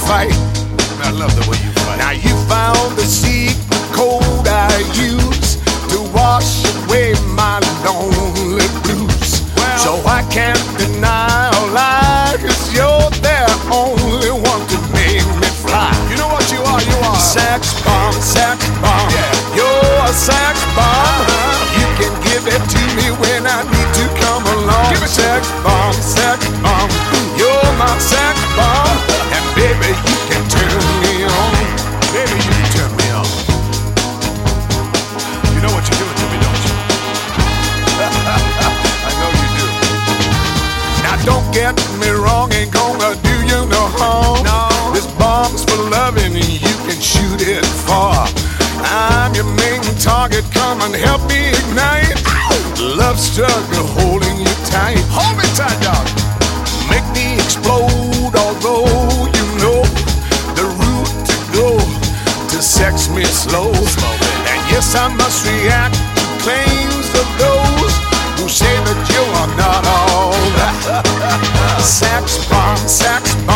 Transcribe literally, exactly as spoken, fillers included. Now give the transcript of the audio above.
fight. I love the way you fight. Now you found the secret code I use to wash away my lonely blues. Well, so I can't deny or lie, 'cause you're the only one to make me fly. you know what you are? You are Sex bomb, sex bomb. Yeah. You're a sex bomb. Uh-huh. You can give it to me when I need to come along. Give it to sex bomb, sex bomb. You're my sex bomb. And baby, you can turn me on. Baby, you can turn me on. You know what you're doing to me, don't you? I know you do. Now don't get me wrong, ain't gonna do you no harm. No. This bomb's for loving and you can shoot it far. I'm your main target, come and help me ignite. Love struggle holding you tight. Hold me tight, dog. Make me explode, although you know the route to go to sex me slow. Slow, baby. And yes, I must react to claims of those who say that you are not all that. Sex bomb, sex